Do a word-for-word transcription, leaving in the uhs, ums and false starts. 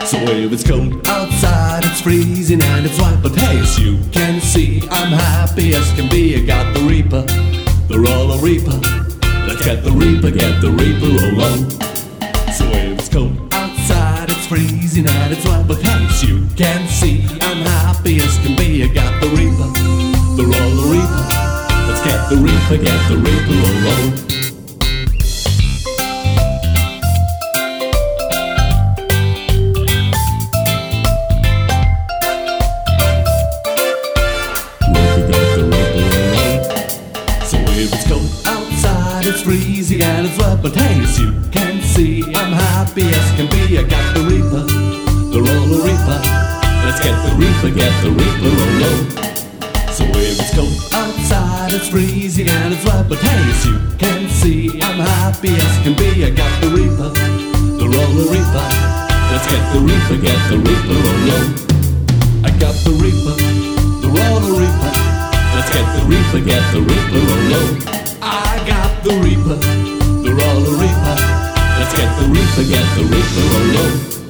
So if it's cold outside, it's freezing and it's white, but hey, as you can see, I'm happy as can be. I got the Reaper, the roller Reaper. Let's get the Reaper, get the Reaper, roll on. So if it's cold outside, it's freezing and it's white, but hey, as you can see, I'm happy as can be. I got the Reaper, the roller Reaper. Let's get the Reaper, get the Reaper, roll on. It's freezing and it's wet, but hey, as you can see, I'm happy as can be. I got the Reaper, the roller Reaper. Let's get the Reaper, get the Reaper, roll on. So if it's cold outside, it's freezing and it's wet, but hey, as you can see, I'm happy as can be. I got the Reaper, the roller Reaper. Let's get the Reaper, get the Reaper, roll on. I got the Reaper, the roller Reaper. Let's get the Reaper, get the Reaper, roll on. I got the Reaper, the roller Reaper. Let's get the Reaper, get the Reaper, roll on.